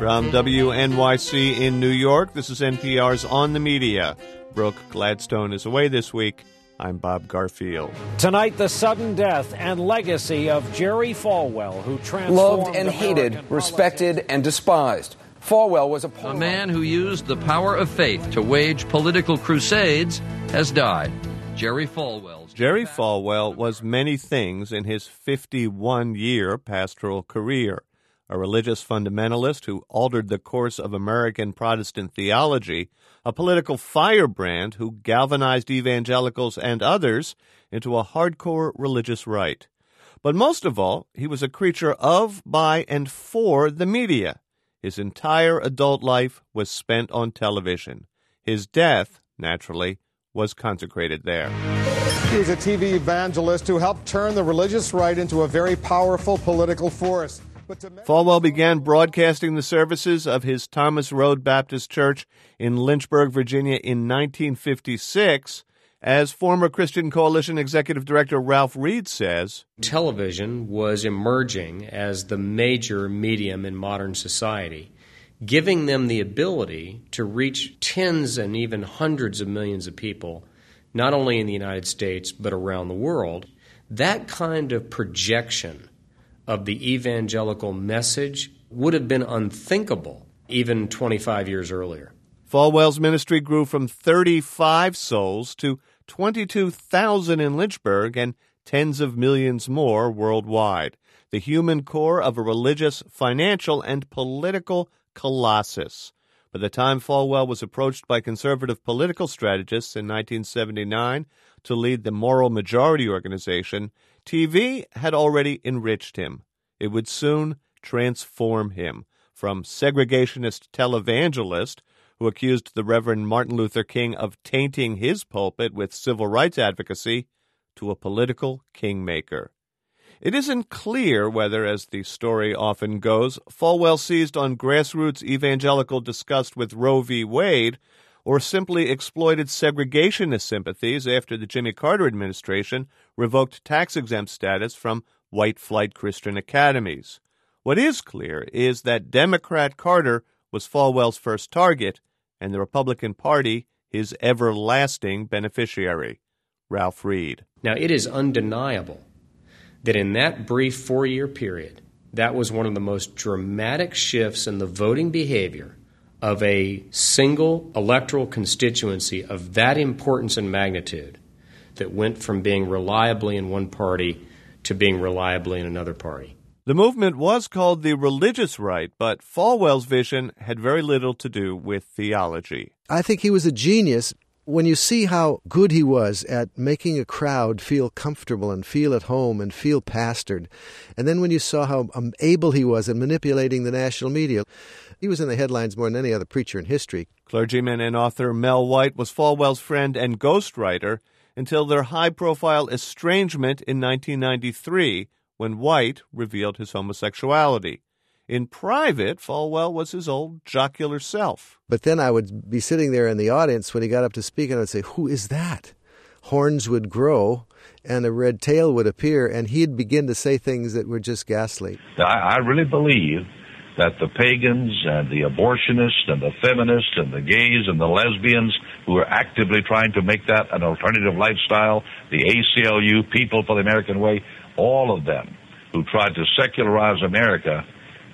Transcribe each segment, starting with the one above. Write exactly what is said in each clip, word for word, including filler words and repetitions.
From W N Y C in New York, this is N P R's On the Media. Brooke Gladstone is away this week. I'm Bob Garfield. Tonight, the sudden death and legacy of Jerry Falwell, who transformed loved and American hated, politics. respected and despised. Falwell was a A man who used the power of faith to wage political crusades has died. Jerry Falwell. Jerry Falwell was many things in his fifty-one-year pastoral career. A religious fundamentalist who altered the course of American Protestant theology, a political firebrand who galvanized evangelicals and others into a hardcore religious right. But most of all, he was a creature of, by, and for the media. His entire adult life was spent on television. His death, naturally, was consecrated there. He was a T V evangelist who helped turn the religious right into a very powerful political force. Falwell began broadcasting the services of his Thomas Road Baptist Church in Lynchburg, Virginia in nineteen fifty-six. As former Christian Coalition Executive Director Ralph Reed says, television was emerging as the major medium in modern society, giving them the ability to reach tens and even hundreds of millions of people, not only in the United States but around the world. That kind of projection of the evangelical message would have been unthinkable even twenty-five years earlier. Falwell's ministry grew from thirty-five souls to twenty-two thousand in Lynchburg and tens of millions more worldwide, the human core of a religious, financial, and political colossus. By the time Falwell was approached by conservative political strategists in nineteen seventy-nine to lead the Moral Majority organization, T V had already enriched him. It would soon transform him from segregationist televangelist who accused the Reverend Martin Luther King of tainting his pulpit with civil rights advocacy to a political kingmaker. It isn't clear whether, as the story often goes, Falwell seized on grassroots evangelical disgust with Roe v. Wade or simply exploited segregationist sympathies after the Jimmy Carter administration revoked tax-exempt status from white flight Christian academies. What is clear is that Democrat Carter was Falwell's first target and the Republican Party his everlasting beneficiary. Ralph Reed. Now, it is undeniable that in that brief four-year period, that was one of the most dramatic shifts in the voting behavior of a single electoral constituency of that importance and magnitude that went from being reliably in one party to being reliably in another party. The movement was called the religious right, but Falwell's vision had very little to do with theology. I think he was a genius. When you see how good he was at making a crowd feel comfortable and feel at home and feel pastored, and then when you saw how um, able he was at manipulating the national media, he was in the headlines more than any other preacher in history. Clergyman and author Mel White was Falwell's friend and ghostwriter until their high-profile estrangement in nineteen ninety-three, when White revealed his homosexuality. In private, Falwell was his old jocular self. But then I would be sitting there in the audience when he got up to speak, and I would say, "Who is that?" Horns would grow, and a red tail would appear, and he'd begin to say things that were just ghastly. I, I really believe that the pagans and the abortionists and the feminists and the gays and the lesbians who are actively trying to make that an alternative lifestyle, the A C L U, People for the American Way, all of them who tried to secularize America,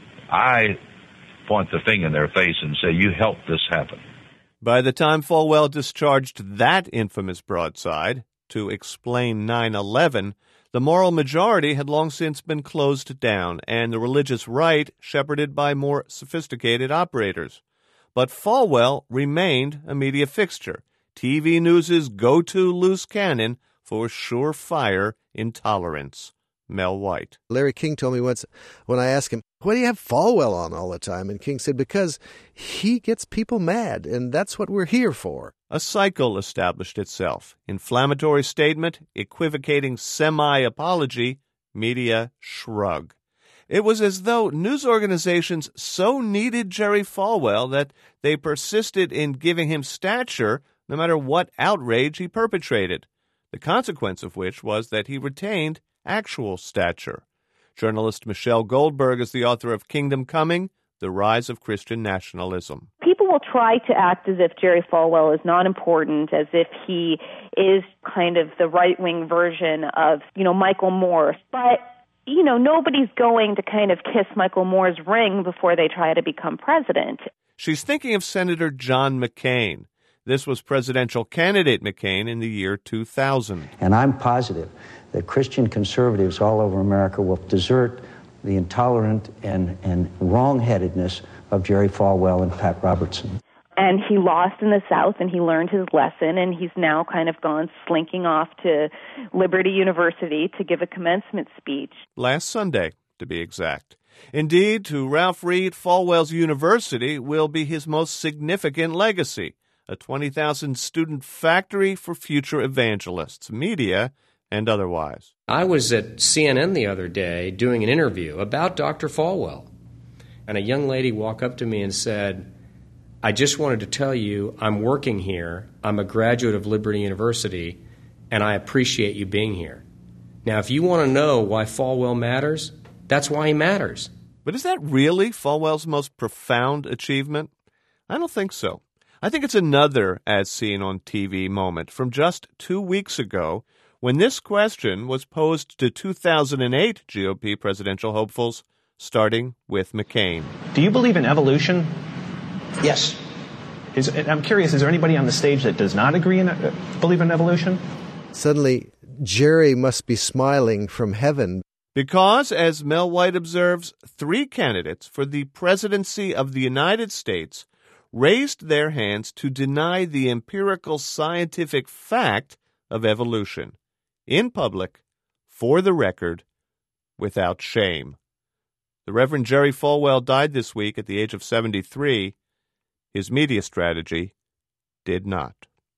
I point the finger in their face and say, you helped this happen. By the time Falwell discharged that infamous broadside to explain nine eleven, the Moral Majority had long since been closed down, and the religious right shepherded by more sophisticated operators. But Falwell remained a media fixture, T V News's go-to loose cannon for surefire intolerance. Mel White. Larry King told me once when I asked him, "Why do you have Falwell on all the time?" And King said, "Because he gets people mad, and that's what we're here for." A cycle established itself. Inflammatory statement, equivocating semi-apology, media shrug. It was as though news organizations so needed Jerry Falwell that they persisted in giving him stature no matter what outrage he perpetrated, the consequence of which was that he retained actual stature. Journalist Michelle Goldberg is the author of Kingdom Coming, the rise of Christian nationalism. People will try to act as if Jerry Falwell is not important, as if he is kind of the right-wing version of, you know, Michael Moore. But, you know, nobody's going to kind of kiss Michael Moore's ring before they try to become president. She's thinking of Senator John McCain. This was presidential candidate McCain in the year two thousand. And I'm positive that Christian conservatives all over America will desert the intolerant and, and wrong-headedness of Jerry Falwell and Pat Robertson. And he lost in the South, and he learned his lesson, and he's now kind of gone slinking off to Liberty University to give a commencement speech. Last Sunday, to be exact. Indeed, to Ralph Reed, Falwell's university will be his most significant legacy, a twenty thousand student factory for future evangelists, media and otherwise. I was at C N N the other day doing an interview about Doctor Falwell, and a young lady walked up to me and said, I just wanted to tell you I'm working here, I'm a graduate of Liberty University, and I appreciate you being here. Now, if you want to know why Falwell matters, that's why he matters. But is that really Falwell's most profound achievement? I don't think so. I think it's another as seen on T V moment from just two weeks ago when this question was posed to two thousand eight G O P presidential hopefuls, starting with McCain. Do you believe in evolution? Yes. Is, I'm curious, is there anybody on the stage that does not agree in uh, believe in evolution? Suddenly, Jerry must be smiling from heaven. Because, as Mel White observes, three candidates for the presidency of the United States raised their hands to deny the empirical scientific fact of evolution, in public, for the record, without shame. The Reverend Jerry Falwell died this week at the age of seventy-three. His media strategy did not.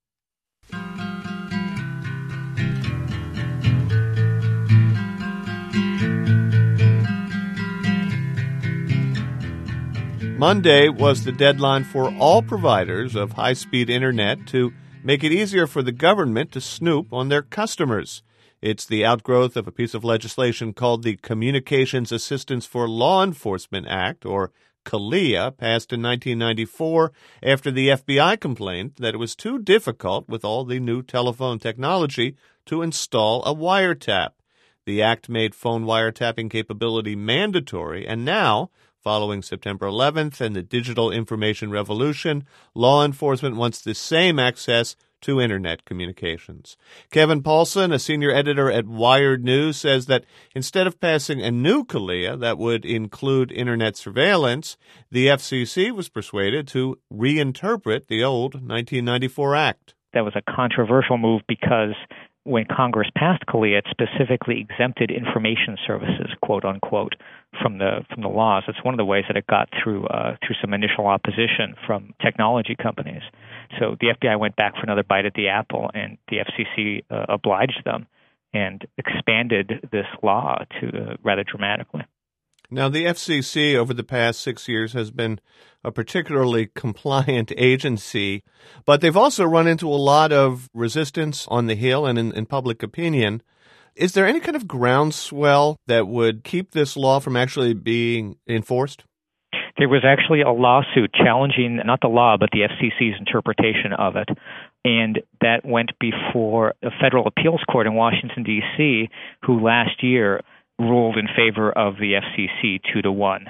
Monday was the deadline for all providers of high-speed internet to make it easier for the government to snoop on their customers. It's the outgrowth of a piece of legislation called the Communications Assistance for Law Enforcement Act, or CALEA, passed in nineteen ninety-four after the F B I complained that it was too difficult with all the new telephone technology to install a wiretap. The act made phone wiretapping capability mandatory, and now, following September eleventh and the digital information revolution, law enforcement wants the same access to Internet communications. Kevin Paulson, a senior editor at Wired News, says that instead of passing a new CALEA that would include Internet surveillance, the F C C was persuaded to reinterpret the old nineteen ninety-four Act. That was a controversial move because when Congress passed CALEA, it specifically exempted information services, quote unquote, from the from the laws. It's one of the ways that it got through uh, through some initial opposition from technology companies. So the F B I went back for another bite at the apple, and the F C C uh, obliged them and expanded this law to uh, rather dramatically. Now, the F C C over the past six years has been a particularly compliant agency, but they've also run into a lot of resistance on the Hill and in, in public opinion. Is there any kind of groundswell that would keep this law from actually being enforced? There was actually a lawsuit challenging not the law, but the F C C's interpretation of it. And that went before a federal appeals court in Washington, D C, who last year ruled in favor of the F C C two to one.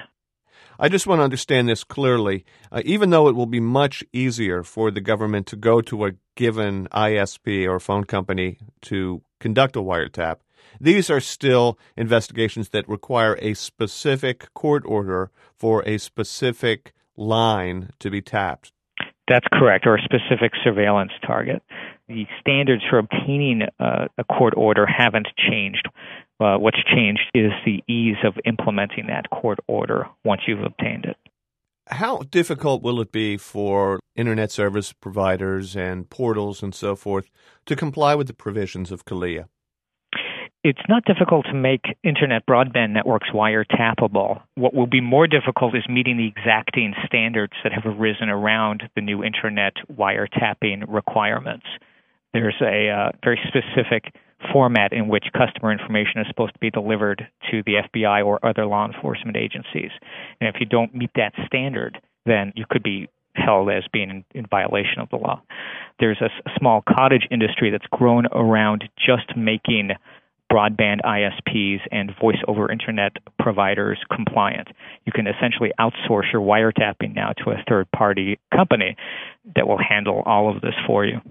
I just want to understand this clearly. Uh, even though it will be much easier for the government to go to a given I S P or phone company to conduct a wiretap, these are still investigations that require a specific court order for a specific line to be tapped. That's correct, or a specific surveillance target. The standards for obtaining uh, a court order haven't changed. Uh, what's changed is the ease of implementing that court order once you've obtained it. How difficult will it be for Internet service providers and portals and so forth to comply with the provisions of CALEA? It's not difficult to make Internet broadband networks wiretappable. What will be more difficult is meeting the exacting standards that have arisen around the new Internet wiretapping requirements. There's a uh, very specific format in which customer information is supposed to be delivered to the F B I or other law enforcement agencies. And if you don't meet that standard, then you could be held as being in, in violation of the law. There's a, a small cottage industry that's grown around just making broadband I S Ps and voice over internet providers compliant. You can essentially outsource your wiretapping now to a third-party company that will handle all of this for you.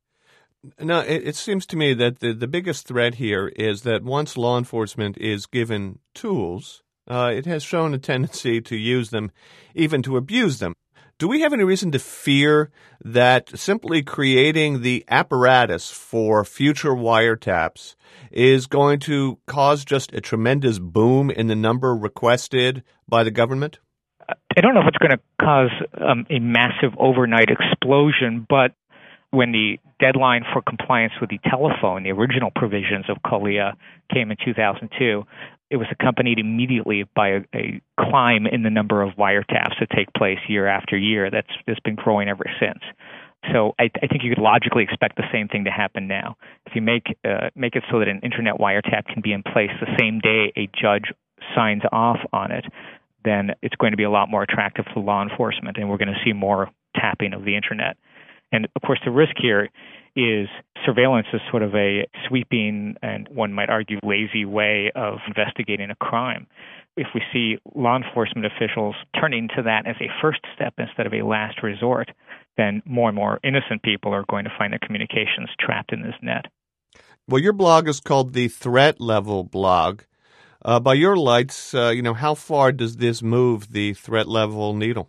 Now, it, it seems to me that the, the biggest threat here is that once law enforcement is given tools, uh, it has shown a tendency to use them, even to abuse them. Do we have any reason to fear that simply creating the apparatus for future wiretaps is going to cause just a tremendous boom in the number requested by the government? I don't know if it's going to cause um, a massive overnight explosion, but when the deadline for compliance with the telephone, the original provisions of CALEA, came in two thousand two, it was accompanied immediately by a, a climb in the number of wiretaps that take place year after year. That's, that's been growing ever since. So I, I think you could logically expect the same thing to happen now. If you make uh, make it so that an internet wiretap can be in place the same day a judge signs off on it, then it's going to be a lot more attractive to law enforcement, and we're going to see more tapping of the internet. And, of course, the risk here is surveillance is sort of a sweeping and, one might argue, lazy way of investigating a crime. If we see law enforcement officials turning to that as a first step instead of a last resort, then more and more innocent people are going to find their communications trapped in this net. Well, your blog is called the Threat Level Blog. Uh, by your lights, uh, you know, how far does this move the threat level needle?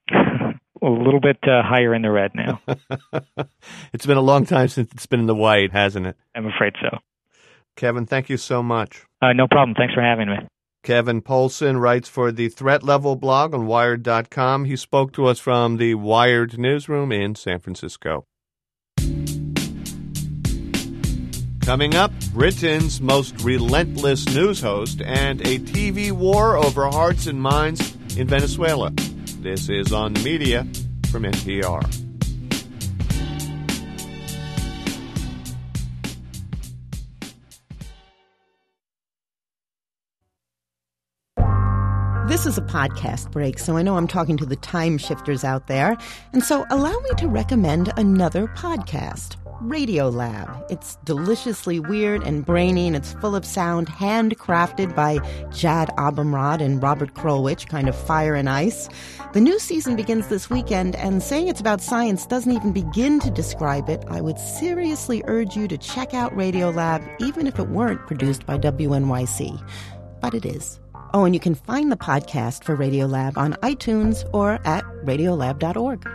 A little bit uh, higher in the red now. It's been a long time since it's been in the white, hasn't it? I'm afraid so. Kevin, thank you so much. Uh, no problem. Thanks for having me. Kevin Poulsen writes for the Threat Level blog on Wired dot com. He spoke to us from the Wired newsroom in San Francisco. Coming up, Britain's most relentless news host and a T V war over hearts and minds in Venezuela. This is On the Media from N P R. This is a podcast break, so I know I'm talking to the time shifters out there. And so allow me to recommend another podcast, Radiolab. It's deliciously weird and brainy, and it's full of sound handcrafted by Jad Abumrad and Robert Krulwich, kind of fire and ice. The new season begins this weekend, and saying it's about science doesn't even begin to describe it. I would seriously urge you to check out Radiolab, even if it weren't produced by W N Y C. But it is. Oh, and you can find the podcast for Radiolab on iTunes or at radiolab dot org.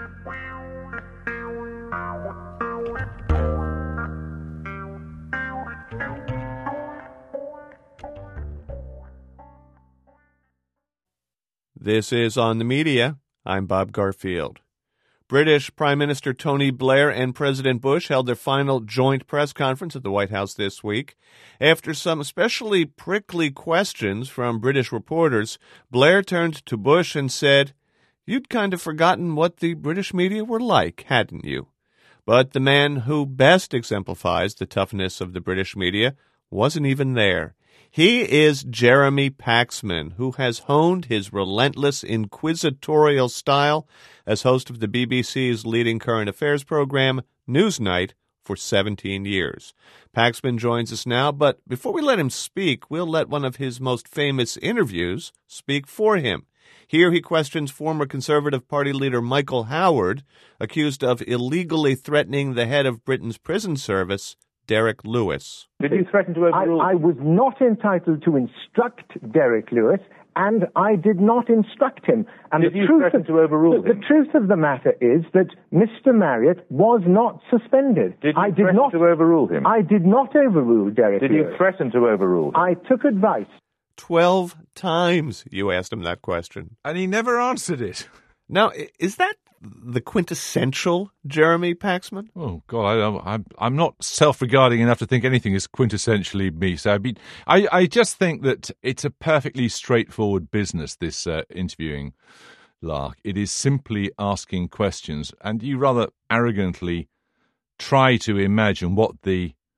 This is On the Media. I'm Bob Garfield. British Prime Minister Tony Blair and President Bush held their final joint press conference at the White House this week. After some especially prickly questions from British reporters, Blair turned to Bush and said, "You'd kind of forgotten what the British media were like, hadn't you?" But the man who best exemplifies the toughness of the British media wasn't even there. He is Jeremy Paxman, who has honed his relentless inquisitorial style as host of the B B C's leading current affairs program, Newsnight, for seventeen years. Paxman joins us now, but before we let him speak, we'll let one of his most famous interviews speak for him. Here he questions former Conservative Party leader Michael Howard, accused of illegally threatening the head of Britain's prison service, Derek Lewis. Did you threaten to overrule? I, I was not entitled to instruct Derek Lewis, and I did not instruct him. And Did the you truth threaten of, to overrule the, him? The truth of the matter is that Mister Marriott was not suspended. Did you I did threaten not, to overrule him? I did not overrule Derek Did Lewis. you threaten to overrule him? I took advice. Twelve times you asked him that question. And he never answered it. Now, is that the quintessential Jeremy Paxman? Oh, God, I, I'm, I'm not self-regarding enough to think anything is quintessentially me. So I, mean, I, I just think that it's a perfectly straightforward business, this uh, interviewing lark. It is simply asking questions, and you rather arrogantly try to imagine what the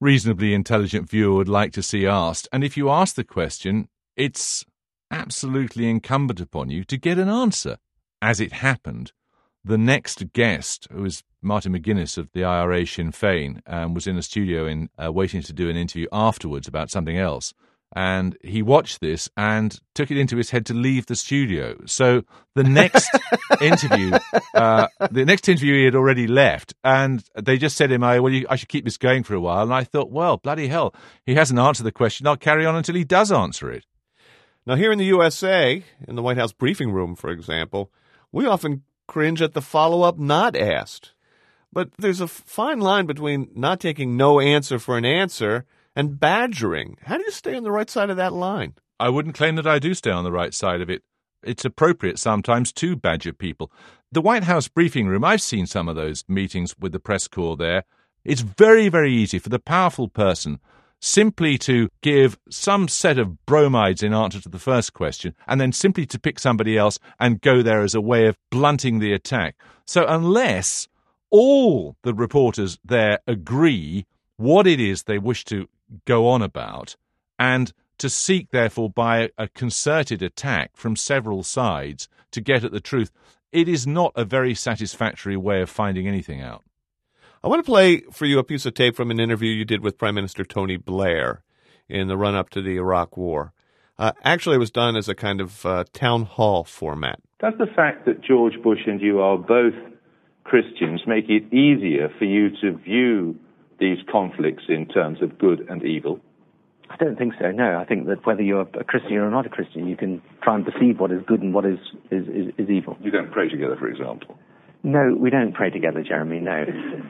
reasonably intelligent viewer would like to see asked. And if you ask the question, it's absolutely incumbent upon you to get an answer. As it happened, the next guest, who was Martin McGuinness of the I R A Sinn Féin, um, was in a studio in uh, waiting to do an interview afterwards about something else. And he watched this and took it into his head to leave the studio. So the next interview, uh, the next interview he had already left, and they just said to him, "I well, you, I should keep this going for a while." And I thought, well, bloody hell, he hasn't answered the question. I'll carry on until he does answer it. Now, here in the U S A, in the White House briefing room, for example, we often cringe at the follow-up not asked. But there's a fine line between not taking no answer for an answer and badgering. How do you stay on the right side of that line? I wouldn't claim that I do stay on the right side of it. It's appropriate sometimes to badger people. The White House briefing room, I've seen some of those meetings with the press corps there. It's very, very easy for the powerful person simply to give some set of bromides in answer to the first question and then simply to pick somebody else and go there as a way of blunting the attack. So unless all the reporters there agree what it is they wish to go on about, and to seek, therefore, by a concerted attack from several sides to get at the truth, it is not a very satisfactory way of finding anything out. I want to play for you a piece of tape from an interview you did with Prime Minister Tony Blair in the run-up to the Iraq War. Uh, actually, it was done as a kind of uh, town hall format. Does the fact that George Bush and you are both Christians make it easier for you to view these conflicts in terms of good and evil? I don't think so, no. I think that whether you're a Christian or not a Christian, you can try and perceive what is good and what is, is, is, is evil. You don't pray together, for example? No, we don't pray together, Jeremy, no.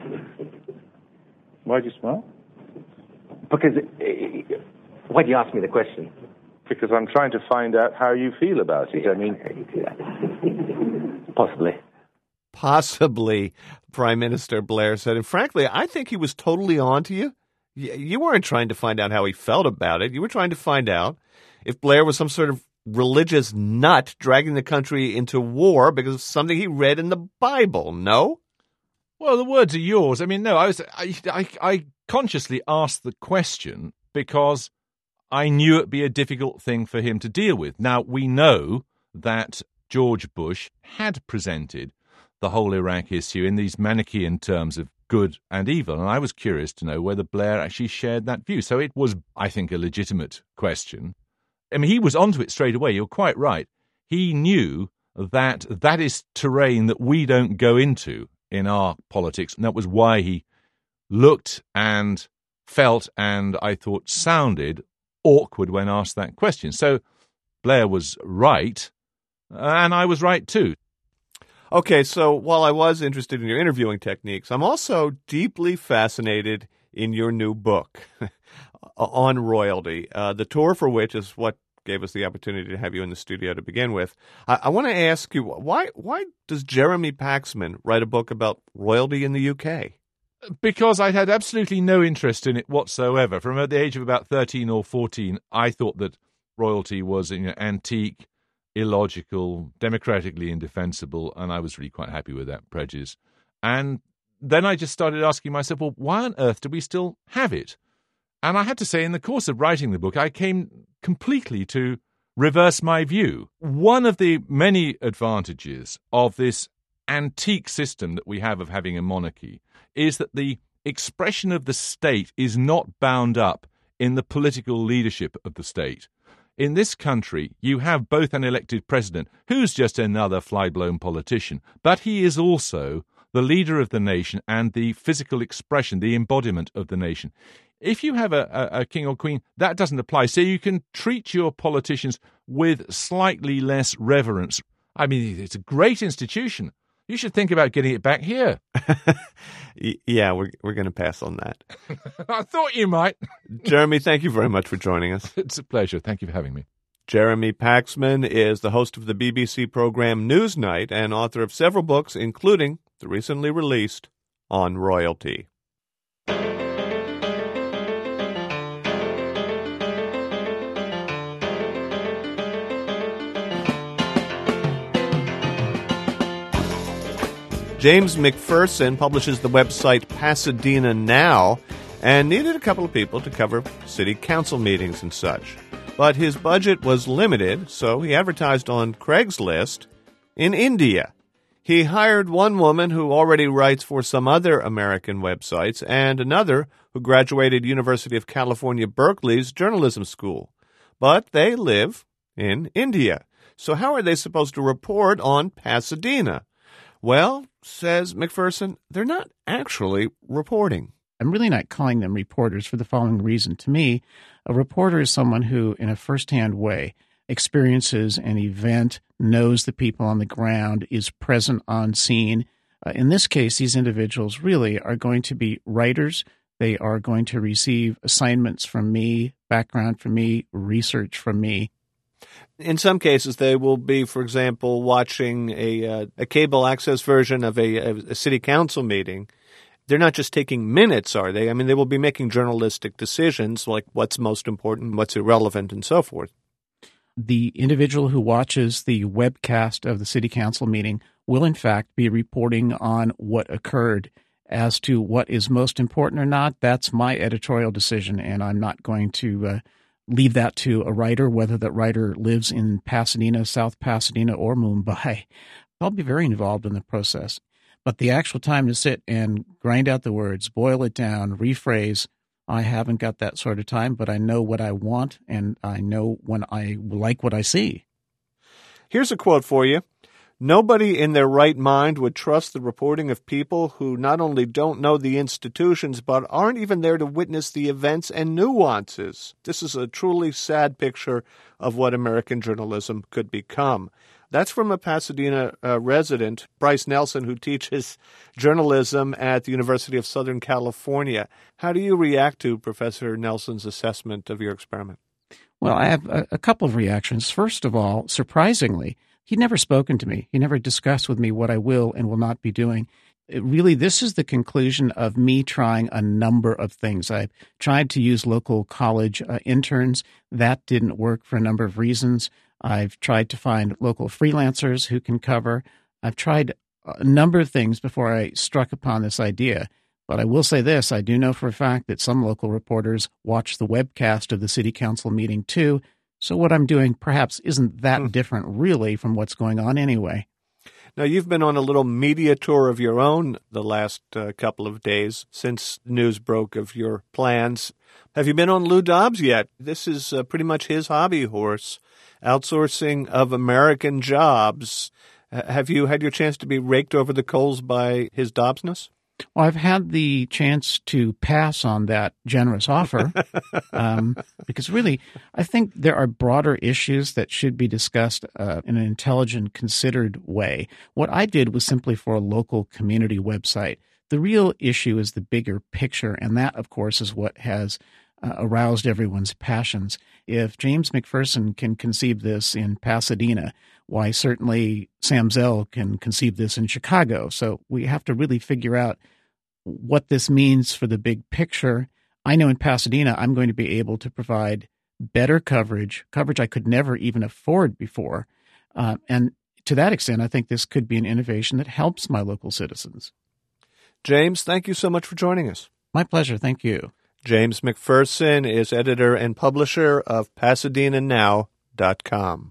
Why do you smile? Because, uh, why do you ask me the question? Because I'm trying to find out how you feel about it. I mean, possibly. Possibly, Prime Minister Blair said. And frankly, I think he was totally on to you. You weren't trying to find out how he felt about it. You were trying to find out if Blair was some sort of religious nut dragging the country into war because of something he read in the Bible, no? Well, the words are yours. I mean, no, I was I, I, I consciously asked the question because I knew it'd be a difficult thing for him to deal with. Now, we know that George Bush had presented the whole Iraq issue in these Manichaean terms of good and evil, and I was curious to know whether Blair actually shared that view. So it was, I think, a legitimate question. I mean, he was onto it straight away. You're quite right. He knew that that is terrain that we don't go into in our politics, and that was why he looked and felt and, I thought, sounded awkward when asked that question. So Blair was right, and I was right too. Okay, so while I was interested in your interviewing techniques, I'm also deeply fascinated in your new book on royalty, uh, the tour for which is what gave us the opportunity to have you in the studio to begin with. I, I want to ask you, why why does Jeremy Paxman write a book about royalty in the U K? Because I had absolutely no interest in it whatsoever. From at the age of about thirteen or fourteen, I thought that royalty was, you know, antique, illogical, democratically indefensible, and I was really quite happy with that prejudice. And then I just started asking myself, well, why on earth do we still have it? And I had to say, in the course of writing the book, I came completely to reverse my view. One of the many advantages of this antique system that we have of having a monarchy is that the expression of the state is not bound up in the political leadership of the state. In this country, you have both an elected president, who's just another fly-blown politician, but he is also the leader of the nation and the physical expression, the embodiment of the nation. If you have a, a, a king or queen, that doesn't apply. So you can treat your politicians with slightly less reverence. I mean, it's a great institution. You should think about getting it back here. Yeah, we're we're going to pass on that. I thought you might. Jeremy, thank you very much for joining us. It's a pleasure. Thank you for having me. Jeremy Paxman is the host of the B B C program Newsnight and author of several books, including the recently released On Royalty. James McPherson publishes the website Pasadena Now, and needed a couple of people to cover city council meetings and such. But his budget was limited, so he advertised on Craigslist in India. He hired one woman who already writes for some other American websites and another who graduated University of California, Berkeley's journalism school. But they live in India. So how are they supposed to report on Pasadena? Well, says McPherson, they're not actually reporting. I'm really not calling them reporters for the following reason. To me, a reporter is someone who, in a firsthand way, experiences an event, knows the people on the ground, is present on scene. Uh, in this case, these individuals really are going to be writers. They are going to receive assignments from me, background from me, research from me. In some cases, they will be, for example, watching a, uh, a cable access version of a, a city council meeting. They're not just taking minutes, are they? I mean, they will be making journalistic decisions like what's most important, what's irrelevant, and so forth. The individual who watches the webcast of the city council meeting will, in fact, be reporting on what occurred. As to what is most important or not, that's my editorial decision, and I'm not going to uh, leave that to a writer, whether that writer lives in Pasadena, South Pasadena, or Mumbai. I'll be very involved in the process. But the actual time to sit and grind out the words, boil it down, rephrase, I haven't got that sort of time, but I know what I want, and I know when I like what I see. Here's a quote for you. Nobody in their right mind would trust the reporting of people who not only don't know the institutions, but aren't even there to witness the events and nuances. This is a truly sad picture of what American journalism could become. That's from a Pasadena uh, resident, Bryce Nelson, who teaches journalism at the University of Southern California. How do you react to Professor Nelson's assessment of your experiment? Well, I have a, a couple of reactions. First of all, surprisingly, he'd never spoken to me. He never discussed with me what I will and will not be doing. It really, this is the conclusion of me trying a number of things. I tried to use local college uh, interns. That didn't work for a number of reasons. I've tried to find local freelancers who can cover. I've tried a number of things before I struck upon this idea. But I will say this, I do know for a fact that some local reporters watch the webcast of the city council meeting too. So what I'm doing perhaps isn't that hmm. different really from what's going on anyway. Now, you've been on a little media tour of your own the last uh, couple of days since news broke of your plans. Have you been on Lou Dobbs yet? This is uh, pretty much his hobby horse, outsourcing of American jobs. Uh, have you had your chance to be raked over the coals by his Dobbsness? Well, I've had the chance to pass on that generous offer um, because really, I think there are broader issues that should be discussed uh, in an intelligent, considered way. What I did was simply for a local community website. The real issue is the bigger picture, and that, of course, is what has uh, aroused everyone's passions. If James McPherson can conceive this in Pasadena, why, certainly Sam Zell can conceive this in Chicago. So we have to really figure out what this means for the big picture. I know in Pasadena, I'm going to be able to provide better coverage, coverage I could never even afford before. Uh, and to that extent, I think this could be an innovation that helps my local citizens. James, thank you so much for joining us. My pleasure. Thank you. James McPherson is editor and publisher of Pasadena Now dot com.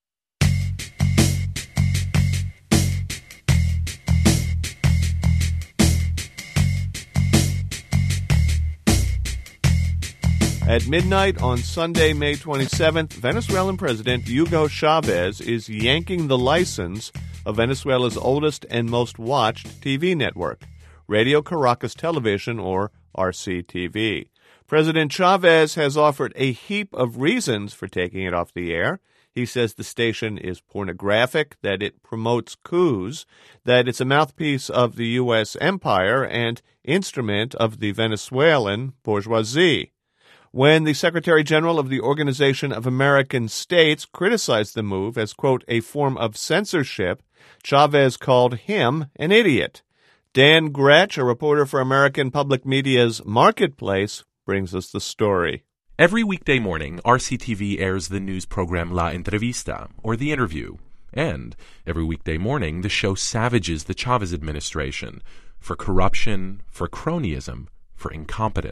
At midnight on Sunday, May twenty-seventh, Venezuelan President Hugo Chavez is yanking the license of Venezuela's oldest and most watched T V network, Radio Caracas Television, or R C T V. President Chavez has offered a heap of reasons for taking it off the air. He says the station is pornographic, that it promotes coups, that it's a mouthpiece of the U S empire and instrument of the Venezuelan bourgeoisie. When the Secretary General of the Organization of American States criticized the move as, quote, a form of censorship, Chavez called him an idiot. Dan Gretsch, a reporter for American Public Media's Marketplace, brings us the story. Every weekday morning, R C T V airs the news program La Entrevista, or The Interview. And every weekday morning, the show savages the Chavez administration for corruption, for cronyism, for incompetence,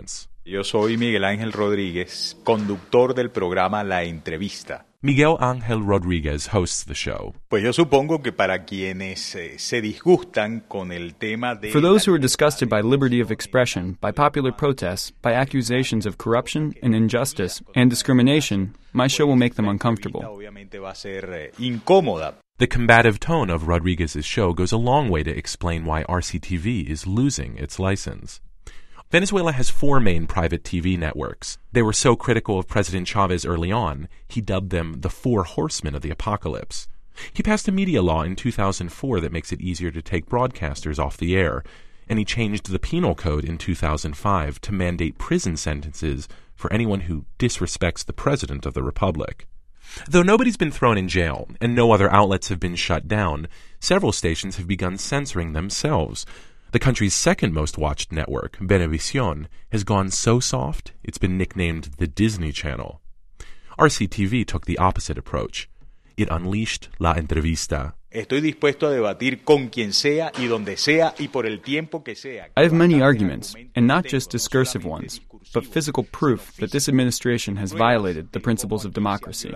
Yo soy Miguel Ángel Rodríguez, conductor del programa La Entrevista. Miguel Ángel Rodríguez hosts the show. Pues yo supongo que para quienes eh, se disgustan con el tema de... For those who are disgusted by liberty of expression, by popular protests, by accusations of corruption and injustice and discrimination, my show will make them uncomfortable. Obviamente va a ser eh, incómoda. The combative tone of Rodriguez's show goes a long way to explain why R C T V is losing its license. Venezuela has four main private T V networks. They were so critical of President Chavez early on, he dubbed them the Four Horsemen of the Apocalypse. He passed a media law in two thousand four that makes it easier to take broadcasters off the air, and he changed the penal code in two thousand five to mandate prison sentences for anyone who disrespects the President of the Republic. Though nobody's been thrown in jail and no other outlets have been shut down, several stations have begun censoring themselves. The country's second most watched network, Venevisión, has gone so soft it's been nicknamed the Disney Channel. R C T V took the opposite approach. It unleashed La Entrevista. Estoy dispuesto a debatir con quien sea y donde sea y por el tiempo que sea. I have many arguments, and not just discursive ones, but physical proof that this administration has violated the principles of democracy.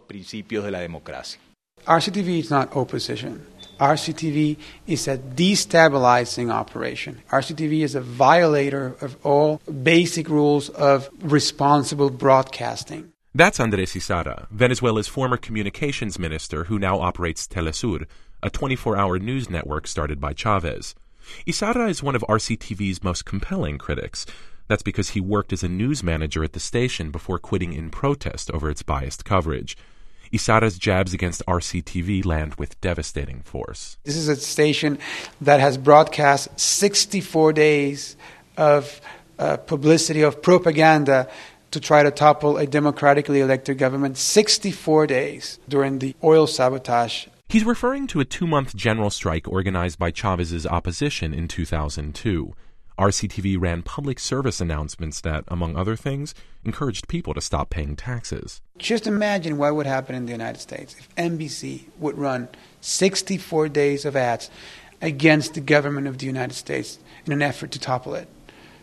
R C T V is not opposition. R C T V is a destabilizing operation. R C T V is a violator of all basic rules of responsible broadcasting. That's Andrés Isara, Venezuela's former communications minister who now operates Telesur, a twenty-four hour news network started by Chavez. Isara is one of R C T V's most compelling critics. That's because he worked as a news manager at the station before quitting in protest over its biased coverage. Isara's jabs against R C T V land with devastating force. This is a station that has broadcast sixty-four days of uh, publicity, of propaganda to try to topple a democratically elected government. sixty-four days during the oil sabotage. He's referring to a two-month general strike organized by Chavez's opposition in two thousand two. R C T V ran public service announcements that, among other things, encouraged people to stop paying taxes. Just imagine what would happen in the United States if N B C would run sixty-four days of ads against the government of the United States in an effort to topple it.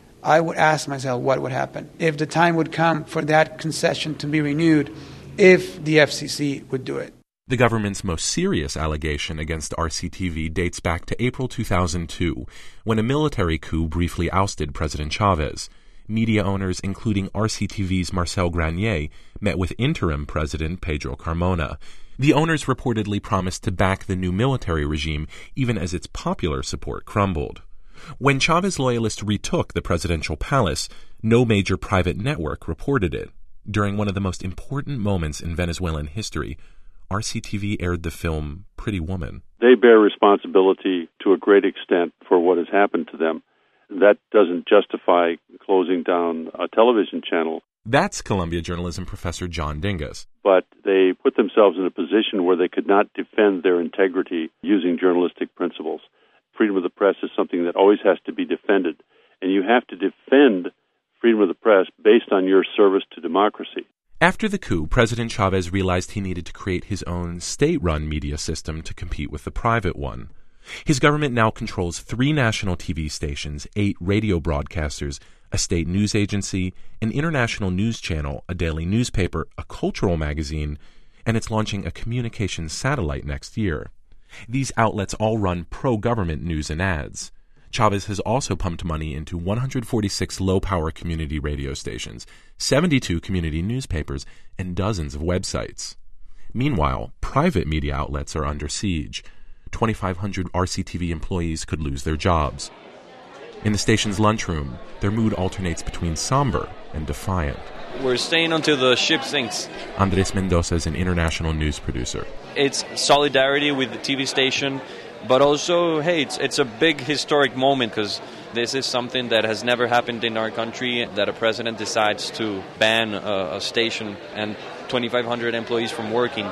I would ask myself what would happen if the time would come for that concession to be renewed, if the F C C would do it. The government's most serious allegation against R C T V dates back to April two thousand two, when a military coup briefly ousted President Chavez. Media owners, including R C T V's Marcel Granier, met with interim President Pedro Carmona. The owners reportedly promised to back the new military regime even as its popular support crumbled. When Chavez loyalists retook the presidential palace, no major private network reported it. During one of the most important moments in Venezuelan history, R C T V aired the film Pretty Woman. They bear responsibility to a great extent for what has happened to them. That doesn't justify closing down a television channel. That's Columbia journalism professor John Dingus. But they put themselves in a position where they could not defend their integrity using journalistic principles. Freedom of the press is something that always has to be defended, and you have to defend freedom of the press based on your service to democracy. After the coup, President Chavez realized he needed to create his own state-run media system to compete with the private one. His government now controls three national T V stations, eight radio broadcasters, a state news agency, an international news channel, a daily newspaper, a cultural magazine, and it's launching a communications satellite next year. These outlets all run pro-government news and ads. Chavez has also pumped money into one hundred forty-six low-power community radio stations, seventy-two community newspapers, and dozens of websites. Meanwhile, private media outlets are under siege. twenty-five hundred R C T V employees could lose their jobs. In the station's lunchroom, their mood alternates between somber and defiant. We're staying until the ship sinks. Andres Mendoza is an international news producer. It's solidarity with the T V station, but also, hey, it's, it's a big historic moment because this is something that has never happened in our country, that a president decides to ban a, a station and twenty-five hundred employees from working.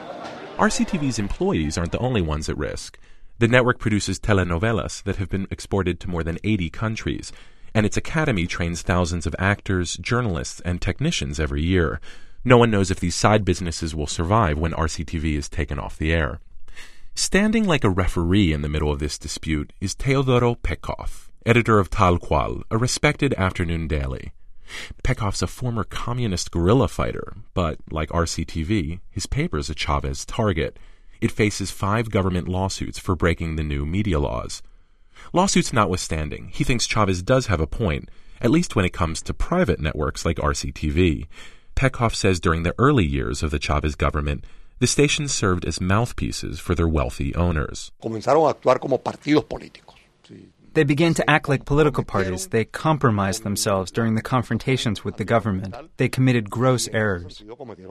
R C T V's employees aren't the only ones at risk. The network produces telenovelas that have been exported to more than eighty countries, and its academy trains thousands of actors, journalists, and technicians every year. No one knows if these side businesses will survive when R C T V is taken off the air. Standing like a referee in the middle of this dispute is Teodoro Pekov, editor of Tal Cual, a respected afternoon daily. Pekoff's a former communist guerrilla fighter, but, like R C T V, his paper's a Chavez target. It faces five government lawsuits for breaking the new media laws. Lawsuits notwithstanding, he thinks Chavez does have a point, at least when it comes to private networks like R C T V. Pekoff says during the early years of the Chavez government, the stations served as mouthpieces for their wealthy owners. Comenzaron a actuar como partidos políticos. They began to act like political parties. They compromised themselves during the confrontations with the government. They committed gross errors.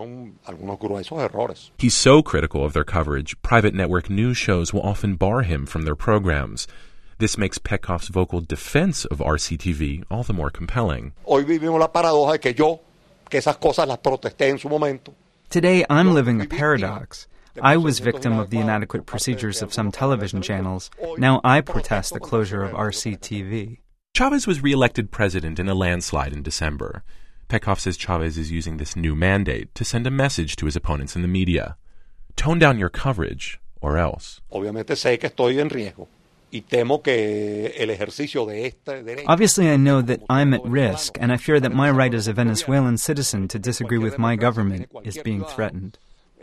He's so critical of their coverage, private network news shows will often bar him from their programs. This makes Pekoff's vocal defense of R C T V all the more compelling. Hoy vivimos la paradoja de que yo, que esas cosas las protesté en su momento. Today, I'm living a paradox. I was victim of the inadequate procedures of some television channels. Now I protest the closure of R C T V. Chavez was reelected president in a landslide in December. Pekoff says Chavez is using this new mandate to send a message to his opponents in the media. Tone down your coverage, or else. Obviamente sé que estoy en riesgo. Obviously, I know that I'm at risk, and I fear that my right as a Venezuelan citizen to disagree with my government is being threatened.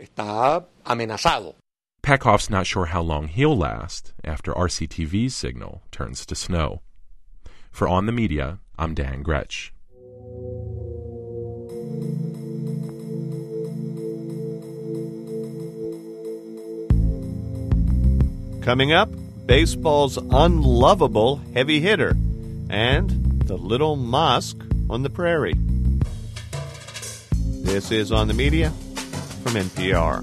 Pekoff's not sure how long he'll last after R C T V's signal turns to snow. For On the Media, I'm Dan Gretsch. Coming up, baseball's unlovable heavy hitter and the little mosque on the prairie. This is On the Media from N P R.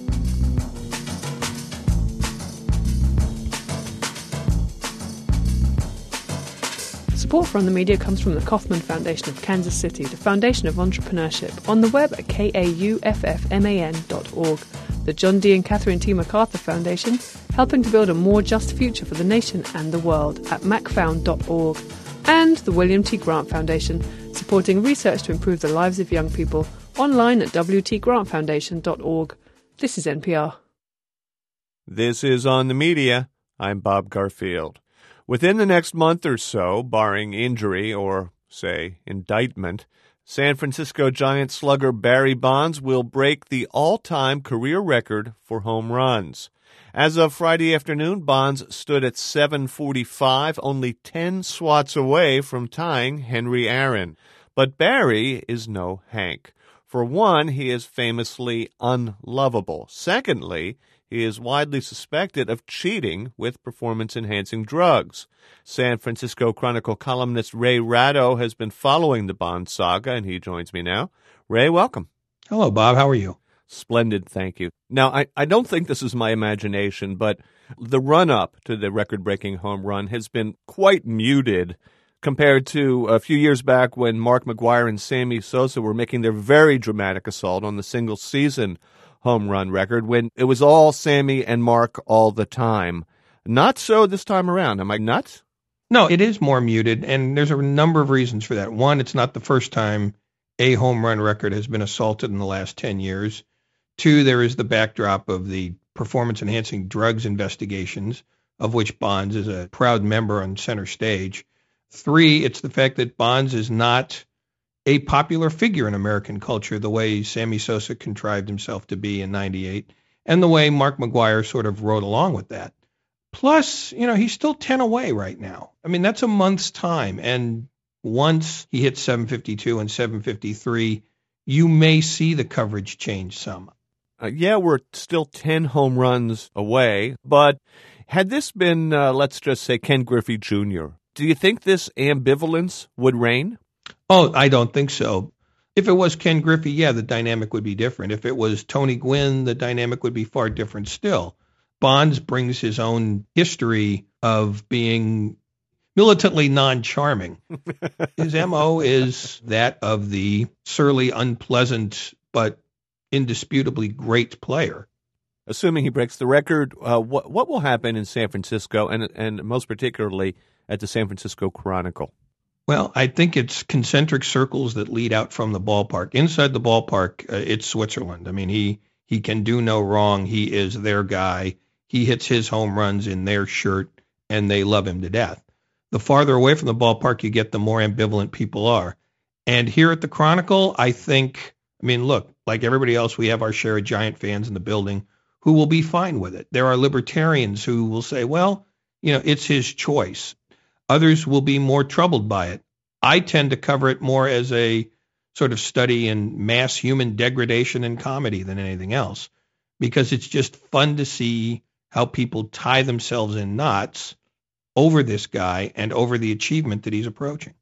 Support for On the Media comes from the Kauffman Foundation of Kansas City, the foundation of entrepreneurship, on the web at K A U F F M A N dot org. The John D. and Catherine T. MacArthur Foundation, helping to build a more just future for the nation and the world at mac found dot org. And the William T. Grant Foundation, supporting research to improve the lives of young people, online at w t grant foundation dot org. This is N P R. This is On the Media. I'm Bob Garfield. Within the next month or so, barring injury or, say, indictment, San Francisco Giants slugger Barry Bonds will break the all-time career record for home runs. As of Friday afternoon, Bonds stood at seven forty-five, only ten swats away from tying Henry Aaron. But Barry is no Hank. For one, he is famously unlovable. Secondly, he is widely suspected of cheating with performance-enhancing drugs. San Francisco Chronicle columnist Ray Ratto has been following the Bonds saga, and he joins me now. Ray, welcome. Hello, Bob. How are you? Splendid, thank you. Now, I, I don't think this is my imagination, but the run-up to the record-breaking home run has been quite muted compared to a few years back when Mark McGwire and Sammy Sosa were making their very dramatic assault on the single-season home run record when it was all Sammy and Mark all the time. Not so this time around. Am I nuts? No, it is more muted, and there's a number of reasons for that. One, it's not the first time a home run record has been assaulted in the last ten years. Two, there is the backdrop of the performance-enhancing drugs investigations, of which Bonds is a proud member on center stage. Three, it's the fact that Bonds is not a popular figure in American culture the way Sammy Sosa contrived himself to be in ninety-eight, and the way Mark McGwire sort of rode along with that. Plus, you know, he's still ten away right now. I mean, that's a month's time, and once he hits seven fifty-two and seven fifty-three, you may see the coverage change some. Uh, yeah, we're still ten home runs away, but had this been, uh, let's just say, Ken Griffey Junior, do you think this ambivalence would reign? Oh, I don't think so. If it was Ken Griffey, yeah, the dynamic would be different. If it was Tony Gwynn, the dynamic would be far different still. Bonds brings his own history of being militantly non-charming. His M O is that of the surly, unpleasant, but indisputably great player. Assuming he breaks the record, uh, what what will happen in San Francisco, and and most particularly at the San Francisco Chronicle? Well, I think it's concentric circles that lead out from the ballpark. Inside the ballpark, uh, it's Switzerland. I mean, he he can do no wrong. He is their guy. He hits his home runs in their shirt, and they love him to death. The farther away from the ballpark you get, the more ambivalent people are. And here at the Chronicle, I think, I mean, look, like everybody else, we have our share of giant fans in the building who will be fine with it. There are libertarians who will say, well, you know, it's his choice. Others will be more troubled by it. I tend to cover it more as a sort of study in mass human degradation and comedy than anything else, because it's just fun to see how people tie themselves in knots over this guy and over the achievement that he's approaching.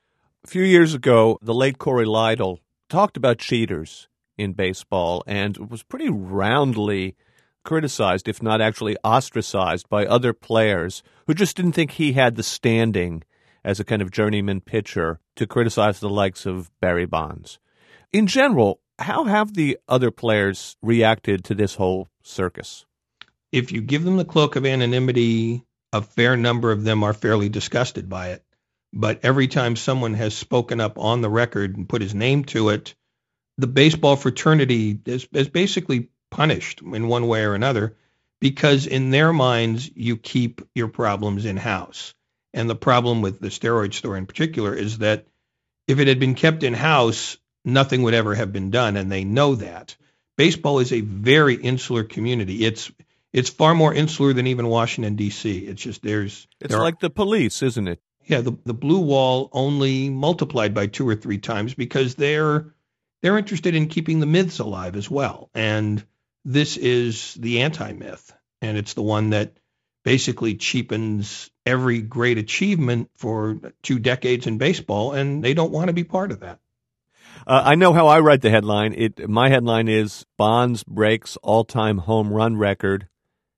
A few years ago, the late Corey Lidle talked about cheaters in baseball and was pretty roundly criticized, if not actually ostracized, by other players who just didn't think he had the standing as a kind of journeyman pitcher to criticize the likes of Barry Bonds. In general, how have the other players reacted to this whole circus? If you give them the cloak of anonymity, a fair number of them are fairly disgusted by it. But every time someone has spoken up on the record and put his name to it, the baseball fraternity is, is basically punished in one way or another, because in their minds, you keep your problems in-house. And the problem with the steroid story in particular is that if it had been kept in-house, nothing would ever have been done, and they know that. Baseball is a very insular community. It's it's far more insular than even Washington, D C. It's just there's... It's there like are, the police, isn't it? Yeah, the, the blue wall only multiplied by two or three times because they're they're interested in keeping the myths alive as well. And this is the anti-myth, and it's the one that basically cheapens every great achievement for two decades in baseball, and they don't want to be part of that. Uh, I know how I write the headline. It my headline is Bonds breaks all-time home run record,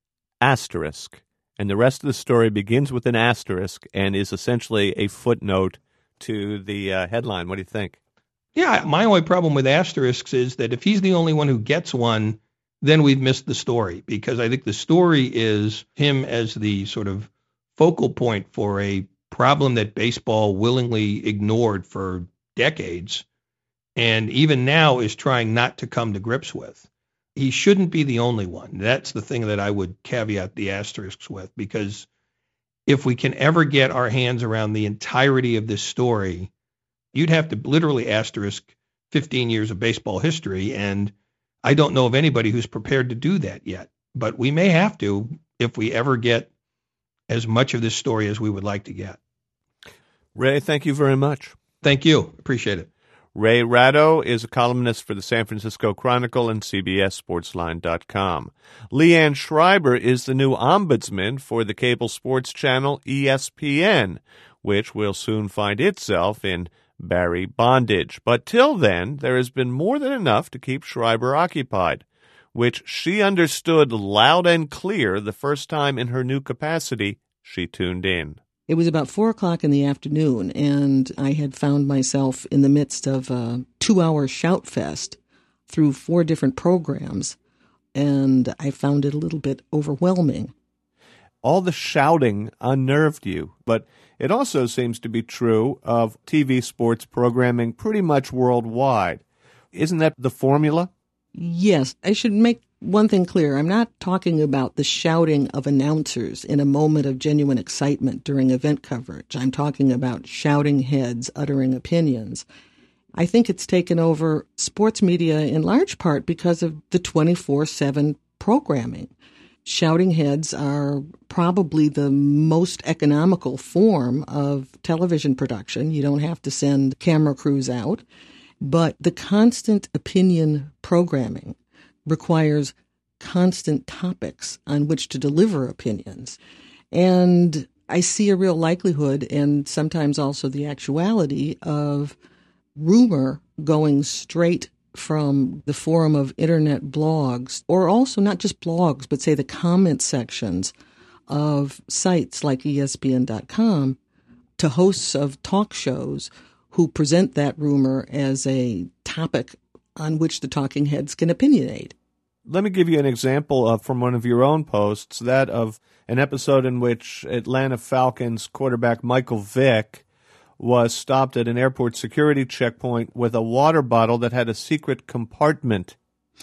asterisk. And the rest of the story begins with an asterisk and is essentially a footnote to the uh, headline. What do you think? Yeah, my only problem with asterisks is that if he's the only one who gets one, then we've missed the story, because I think the story is him as the sort of focal point for a problem that baseball willingly ignored for decades and even now is trying not to come to grips with. He shouldn't be the only one. That's the thing that I would caveat the asterisks with, because if we can ever get our hands around the entirety of this story, you'd have to literally asterisk fifteen years of baseball history, and I don't know of anybody who's prepared to do that yet. But we may have to if we ever get as much of this story as we would like to get. Ray, thank you very much. Thank you. Appreciate it. Ray Ratto is a columnist for the San Francisco Chronicle and C B S Sportsline dot com. Leanne Schreiber is the new ombudsman for the cable sports channel E S P N, which will soon find itself in Barry bondage. But till then, there has been more than enough to keep Schreiber occupied, which she understood loud and clear the first time in her new capacity she tuned in. It was about four o'clock in the afternoon, and I had found myself in the midst of a two-hour shout fest through four different programs, and I found it a little bit overwhelming. All the shouting unnerved you, but it also seems to be true of T V sports programming pretty much worldwide. Isn't that the formula? Yes. I should make one thing clear. I'm not talking about the shouting of announcers in a moment of genuine excitement during event coverage. I'm talking about shouting heads uttering opinions. I think it's taken over sports media in large part because of the twenty-four seven programming. Shouting heads are probably the most economical form of television production. You don't have to send camera crews out. But the constant opinion programming requires constant topics on which to deliver opinions. And I see a real likelihood, and sometimes also the actuality, of rumor going straight from the forum of internet blogs, or also not just blogs, but say the comment sections of sites like E S P N dot com, to hosts of talk shows who present that rumor as a topic on which the talking heads can opinionate. Let me give you an example of, from one of your own posts, that of an episode in which Atlanta Falcons quarterback Michael Vick was stopped at an airport security checkpoint with a water bottle that had a secret compartment.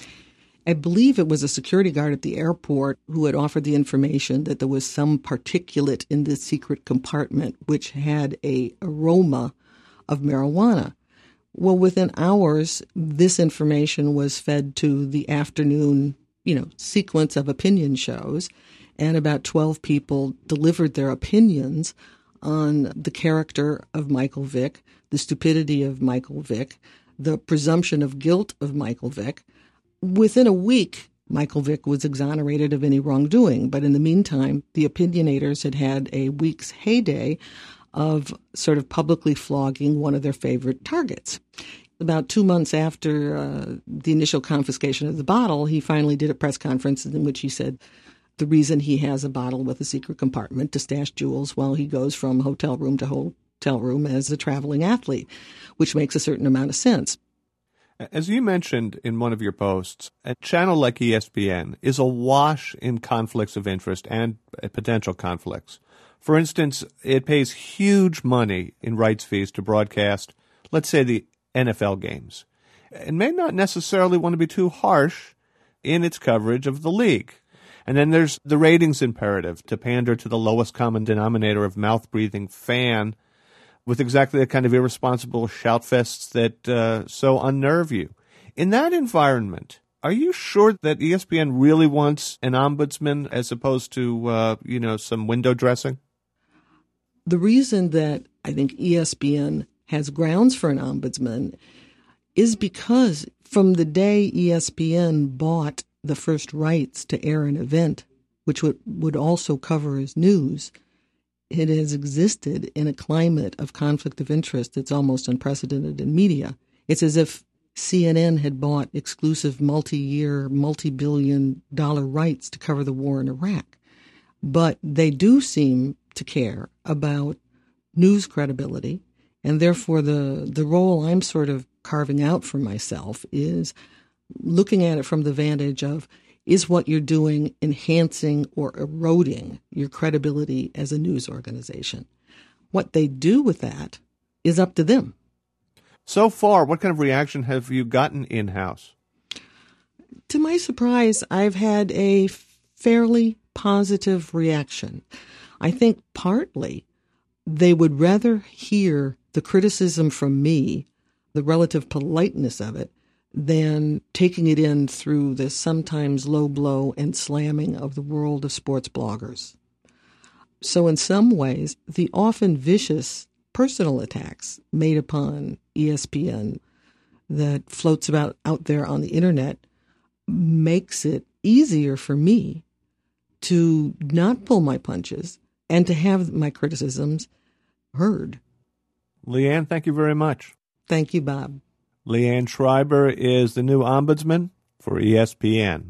I believe it was a security guard at the airport who had offered the information that there was some particulate in the secret compartment which had a aroma of marijuana. Well, within hours, this information was fed to the afternoon, you know, sequence of opinion shows, and about twelve people delivered their opinions on the character of Michael Vick, the stupidity of Michael Vick, the presumption of guilt of Michael Vick. Within a week, Michael Vick was exonerated of any wrongdoing. But in the meantime, the opinionators had had a week's heyday of sort of publicly flogging one of their favorite targets. About two months after uh, the initial confiscation of the bottle, he finally did a press conference in which he said the reason he has a bottle with a secret compartment to stash jewels while he goes from hotel room to hotel room as a traveling athlete, which makes a certain amount of sense. As you mentioned in one of your posts, a channel like E S P N is awash in conflicts of interest and potential conflicts. For instance, it pays huge money in rights fees to broadcast, let's say, the N F L games. It may not necessarily want to be too harsh in its coverage of the league. And then there's the ratings imperative to pander to the lowest common denominator of mouth-breathing fan with exactly the kind of irresponsible shout-fests that uh, so unnerve you. In that environment, are you sure that E S P N really wants an ombudsman as opposed to, uh, you know, some window dressing? The reason that I think E S P N has grounds for an ombudsman is because from the day E S P N bought the first rights to air an event, which would, would also cover as news, it has existed in a climate of conflict of interest that's almost unprecedented in media. It's as if C N N had bought exclusive multi-year, multi-billion dollar rights to cover the war in Iraq. But they do seem to care about news credibility, and therefore the, the role I'm sort of carving out for myself is looking at it from the vantage of, is what you're doing enhancing or eroding your credibility as a news organization? What they do with that is up to them. So far, what kind of reaction have you gotten in-house? To my surprise, I've had a fairly positive reaction. I think partly they would rather hear the criticism from me, the relative politeness of it, than taking it in through the sometimes low blow and slamming of the world of sports bloggers. So in some ways, the often vicious personal attacks made upon E S P N that floats about out there on the internet makes it easier for me to not pull my punches and to have my criticisms heard. Leanne, thank you very much. Thank you, Bob. Leanne Schreiber is the new ombudsman for E S P N.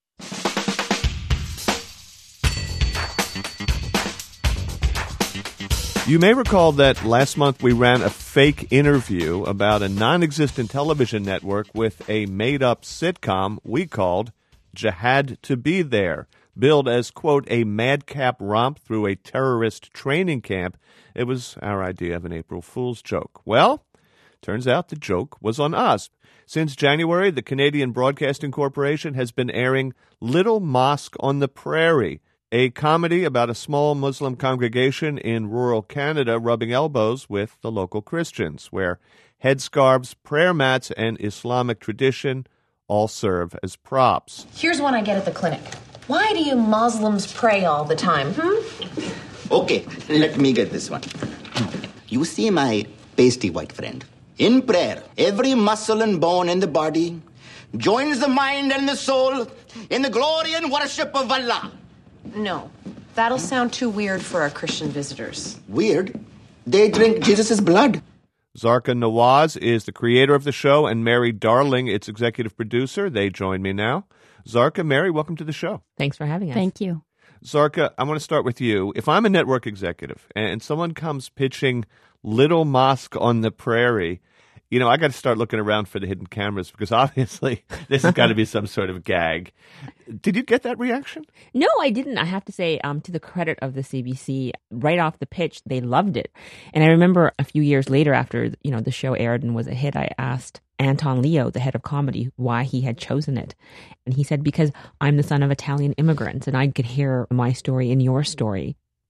You may recall that last month we ran a fake interview about a non-existent television network with a made-up sitcom we called Jihad to Be There, billed as, quote, a madcap romp through a terrorist training camp. It was our idea of an April Fool's joke. Well, turns out the joke was on us. Since January, the Canadian Broadcasting Corporation has been airing Little Mosque on the Prairie, a comedy about a small Muslim congregation in rural Canada rubbing elbows with the local Christians, where headscarves, prayer mats, and Islamic tradition all serve as props. Here's one I get at the clinic. Why do you Muslims pray all the time, hmm? Okay, let me get this one. You see my pasty white friend? In prayer, every muscle and bone in the body joins the mind and the soul in the glory and worship of Allah. No, that'll sound too weird for our Christian visitors. Weird? They drink Jesus' blood. Zarka Nawaz is the creator of the show, and Mary Darling, its executive producer. They join me now. Zarka, Mary, welcome to the show. Thanks for having us. Thank you. Zarka, I want to start with you. If I'm a network executive and someone comes pitching Little Mosque on the Prairie, you know, I got to start looking around for the hidden cameras because obviously this has got to be some sort of gag. Did you get that reaction? No, I didn't. I have to say, um, to the credit of the C B C, right off the pitch, they loved it. And I remember a few years later after, you know, the show aired and was a hit, I asked Anton Leo, the head of comedy, why he had chosen it. And he said, because I'm the son of Italian immigrants and I could hear my story in your story.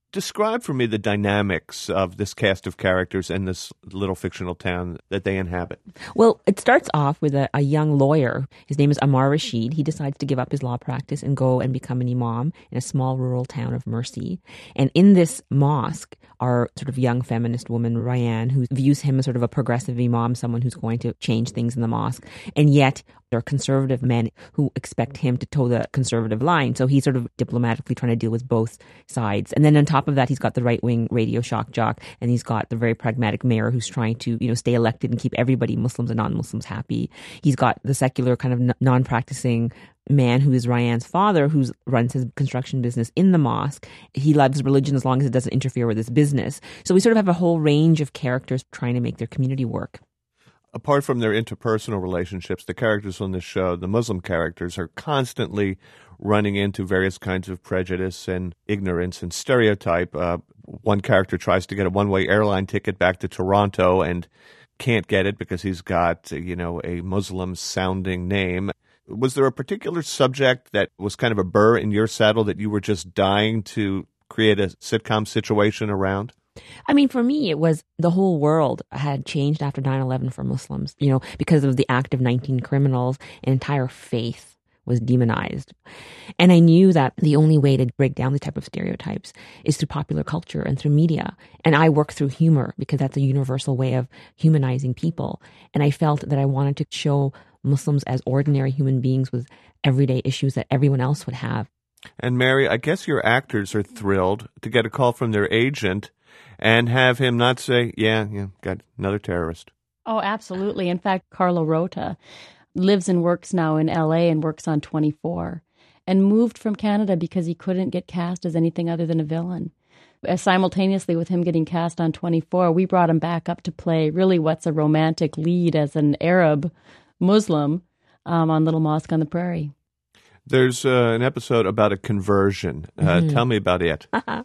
Describe for me the dynamics of this cast of characters and this little fictional town that they inhabit. Well, it starts off with a, a young lawyer. His name is Ammar Rashid. He decides to give up his law practice and go and become an imam in a small rural town of Mercy. And in this mosque are sort of young feminist woman, Rayyan, who views him as sort of a progressive imam, someone who's going to change things in the mosque. And yet there are conservative men who expect him to toe the conservative line. So he's sort of diplomatically trying to deal with both sides. And then on top of that, he's got the right-wing radio shock jock, and he's got the very pragmatic mayor who's trying to, you know, stay elected and keep everybody, Muslims and non-Muslims, happy. He's got the secular kind of non-practicing man who is Rayyan's father, who runs his construction business in the mosque. He loves religion as long as it doesn't interfere with his business. So we sort of have a whole range of characters trying to make their community work. Apart from their interpersonal relationships, the characters on this show, the Muslim characters, are constantly running into various kinds of prejudice and ignorance and stereotype. Uh, one character tries to get a one-way airline ticket back to Toronto and can't get it because he's got, you know, a Muslim-sounding name. Was there a particular subject that was kind of a burr in your saddle that you were just dying to create a sitcom situation around? I mean, for me, it was the whole world had changed after nine eleven for Muslims, you know, because of the act of nineteen criminals. An entire faith was demonized. And I knew that the only way to break down these type of stereotypes is through popular culture and through media. And I work through humor because that's a universal way of humanizing people. And I felt that I wanted to show Muslims as ordinary human beings with everyday issues that everyone else would have. And Mary, I guess your actors are thrilled to get a call from their agent and have him not say, yeah, yeah, got another terrorist. Oh, absolutely. In fact, Carlo Rota lives and works now in L A and works on twenty-four and moved from Canada because he couldn't get cast as anything other than a villain. Uh, simultaneously with him getting cast on twenty-four, we brought him back up to play really what's a romantic lead as an Arab Muslim um, on Little Mosque on the Prairie. There's uh, an episode about a conversion. Uh, mm-hmm. Tell me about it.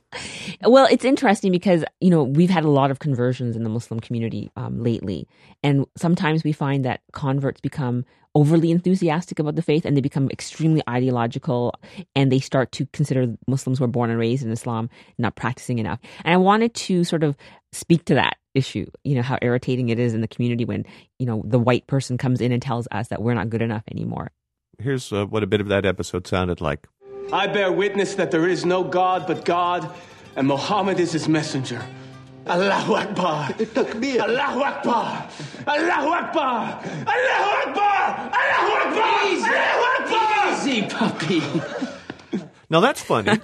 Well, it's interesting because, you know, we've had a lot of conversions in the Muslim community um, lately. And sometimes we find that converts become overly enthusiastic about the faith and they become extremely ideological and they start to consider Muslims who are born and raised in Islam not practicing enough. And I wanted to sort of speak to that issue, you know, how irritating it is in the community when, you know, the white person comes in and tells us that we're not good enough anymore. Here's uh, what a bit of that episode sounded like. I bear witness that there is no God but God, and Muhammad is his messenger. Allahu Akbar! Allahu Akbar! Allahu Akbar! Allahu Akbar! Allahu Akbar! Easy, Allahu Akbar! Easy, puppy. Now that's funny.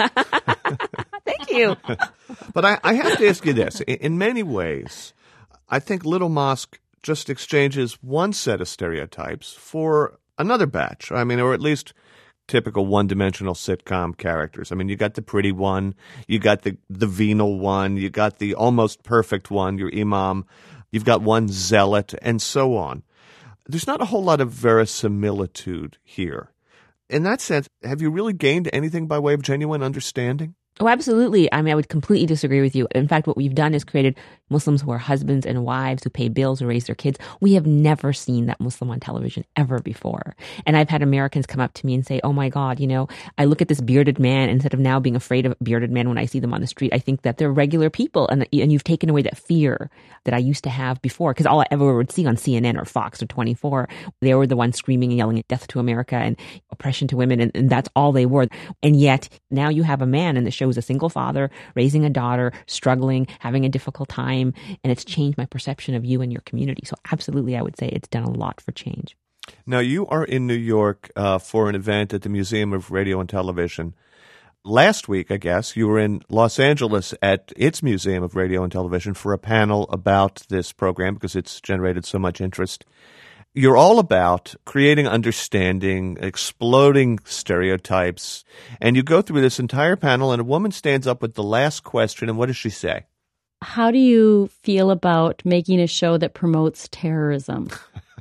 Thank you. But I, I have to ask you this. In, in many ways, I think Little Mosque just exchanges one set of stereotypes for another batch. I mean, or at least typical one-dimensional sitcom characters. I mean, you got the pretty one, you got the, the venal one, you got the almost perfect one, your imam, you've got one zealot, and so on. There's not a whole lot of verisimilitude here. In that sense, have you really gained anything by way of genuine understanding? Oh, absolutely. I mean, I would completely disagree with you. In fact, what we've done is created Muslims who are husbands and wives who pay bills, who raise their kids. We have never seen that Muslim on television ever before. And I've had Americans come up to me and say, oh my God, you know, I look at this bearded man, instead of now being afraid of bearded men when I see them on the street, I think that they're regular people. And, and you've taken away that fear that I used to have before. Because all I ever would see on C N N or Fox or twenty-four, they were the ones screaming and yelling at death to America and oppression to women. And, and that's all they were. And yet now you have a man in the show who's a single father, raising a daughter, struggling, having a difficult time. And it's changed my perception of you and your community. So absolutely, I would say it's done a lot for change. Now, you are in New York uh, for an event at the Museum of Radio and Television. Last week, I guess, you were in Los Angeles at its Museum of Radio and Television for a panel about this program because it's generated so much interest. You're all about creating understanding, exploding stereotypes, and you go through this entire panel, and a woman stands up with the last question, and what does she say? How do you feel about making a show that promotes terrorism?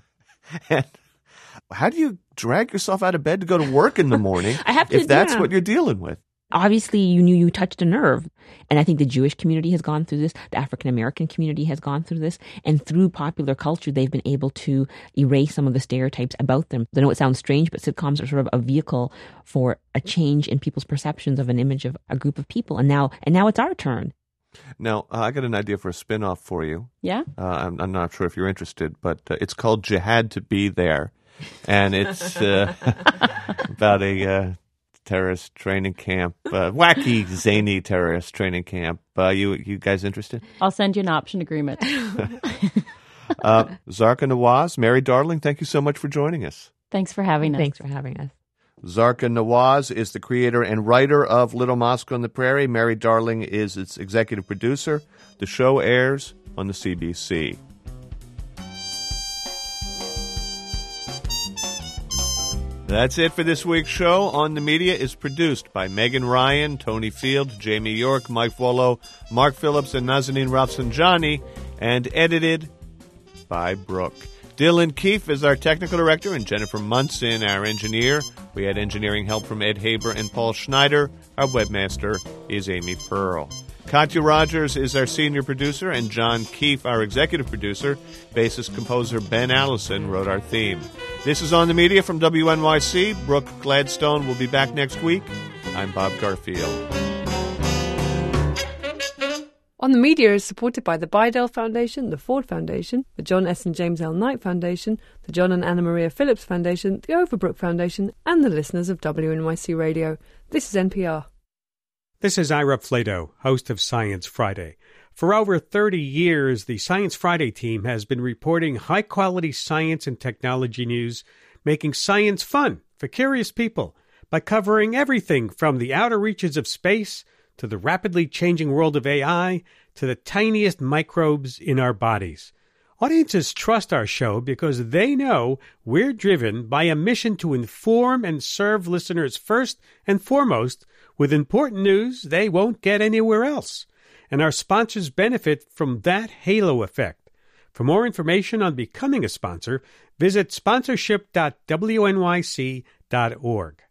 And how do you drag yourself out of bed to go to work in the morning I have to, if that's yeah. what you're dealing with? Obviously, you knew you touched a nerve. And I think the Jewish community has gone through this. The African American community has gone through this. And through popular culture, they've been able to erase some of the stereotypes about them. I know it sounds strange, but sitcoms are sort of a vehicle for a change in people's perceptions of an image of a group of people. And now, and now it's our turn. Now, uh, I got an idea for a spin-off for you. Yeah? Uh, I'm, I'm not sure if you're interested, but uh, it's called Jihad to Be There. And it's uh, about a uh, terrorist training camp, uh, wacky, zany terrorist training camp. Uh, you you guys interested? I'll send you an option agreement. uh, Zarka Nawaz, Mary Darling, thank you so much for joining us. Thanks for having us. Thanks for having us. Zarka Nawaz is the creator and writer of Little Mosque on the Prairie. Mary Darling is its executive producer. The show airs on the C B C. That's it for this week's show. On the Media is produced by Megan Ryan, Tony Field, Jamie York, Mike Volo, Mark Phillips, and Nazanin Rafsanjani, and edited by Brooke. Dylan Keefe is our technical director, and Jennifer Munson, our engineer. We had engineering help from Ed Haber and Paul Schneider. Our webmaster is Amy Pearl. Katya Rogers is our senior producer, and John Keefe, our executive producer. Bassist composer Ben Allison wrote our theme. This is On the Media from W N Y C. Brooke Gladstone will be back next week. I'm Bob Garfield. On the Media is supported by the Bidell Foundation, the Ford Foundation, the John S. and James L. Knight Foundation, the John and Anna Maria Phillips Foundation, the Overbrook Foundation, and the listeners of W N Y C Radio. This is N P R. This is Ira Flato, host of Science Friday. For over thirty years, the Science Friday team has been reporting high-quality science and technology news, making science fun for curious people by covering everything from the outer reaches of space to the rapidly changing world of A I to the tiniest microbes in our bodies. Audiences trust our show because they know we're driven by a mission to inform and serve listeners first and foremost with important news they won't get anywhere else. And our sponsors benefit from that halo effect. For more information on becoming a sponsor, visit sponsorship dot w n y c dot org.